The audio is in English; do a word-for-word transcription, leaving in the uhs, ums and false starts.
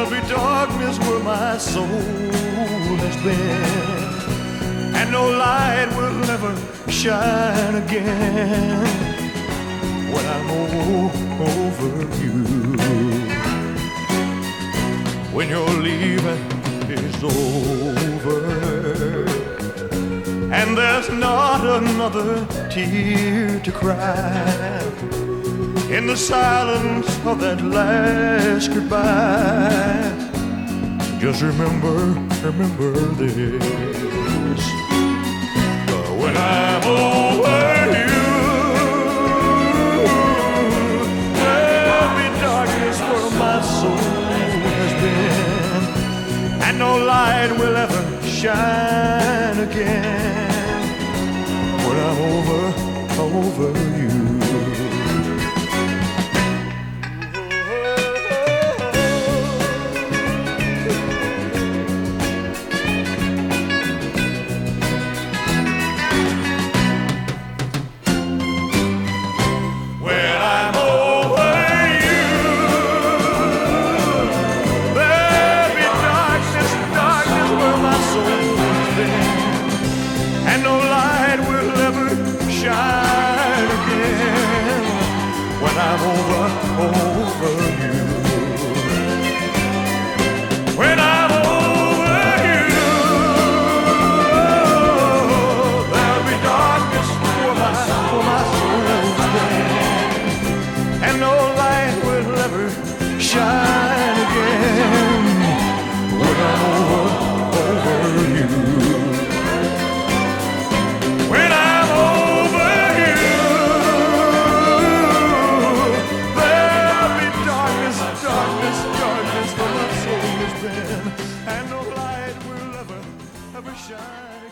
there'll be darkness where my soul has been, and no light will ever shine again when I'm over you. When your leaving is over and there's not another tear to cry, in the silence of that last goodbye, just remember, remember this. But when I'm over you, there'll be darkness where my soul has been, and no light will ever shine again when I'm over, over you. And no light will ever shine again when I'm over, over you. When I'm over you, there'll be darkness for my, for my soul's been, and no light will ever shine again when I'm over, over you. And no light will ever, ever shine.